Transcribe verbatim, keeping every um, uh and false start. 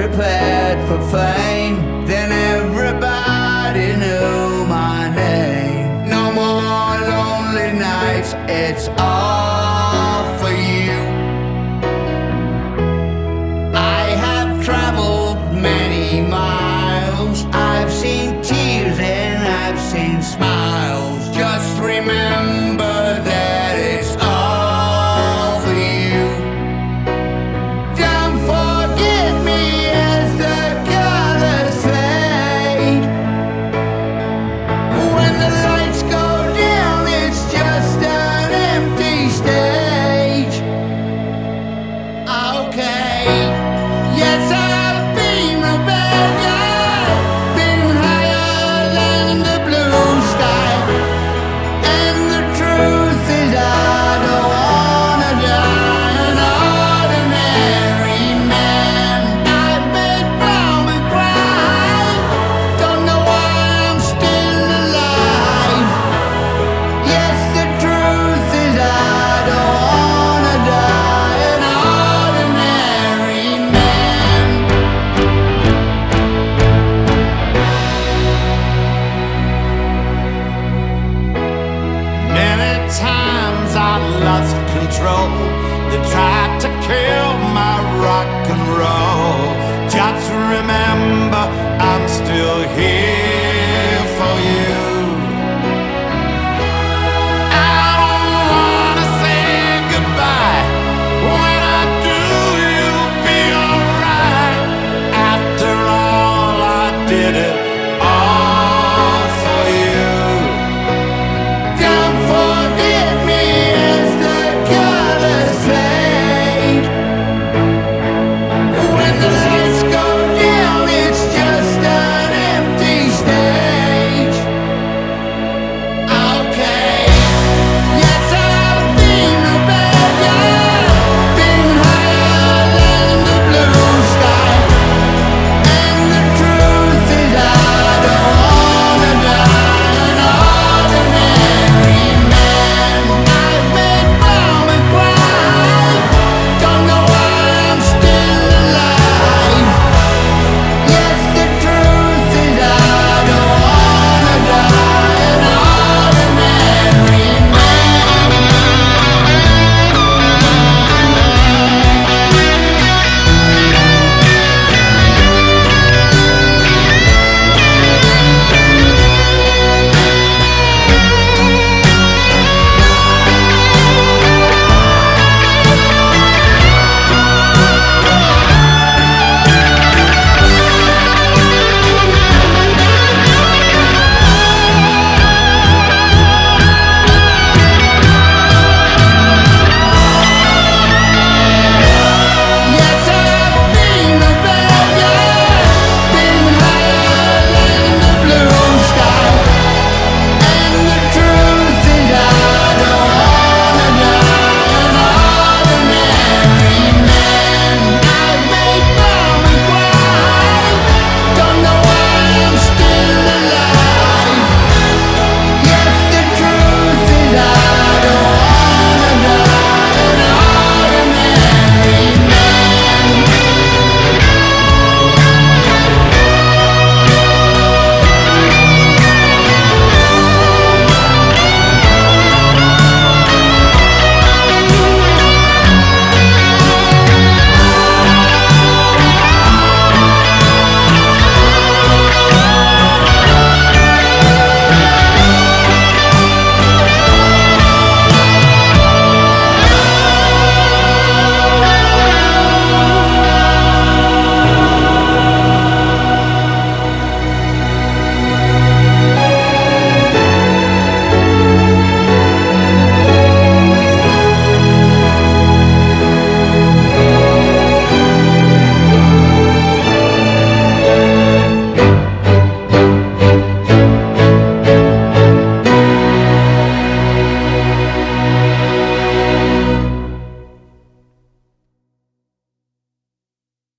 prepared for fame, then everybody knew my name. No more lonely nights, it's all for you. I have traveled many miles, I've seen tears and I've seen smiles. Just remember that it's all for you. Don't forget me as the colors fade. When the lights go down, it's just an empty stage. Okay, yes, I've been a bad guy, been higher than the blue sky. And the truth is I don't wanna die an ordinary man. I've made mama cry, don't know why I'm still alive. Yes, the truth is I don't wanna die an ordinary man. Many times I lost control. They tried to kill my rock and roll. Just remember, I'm still here.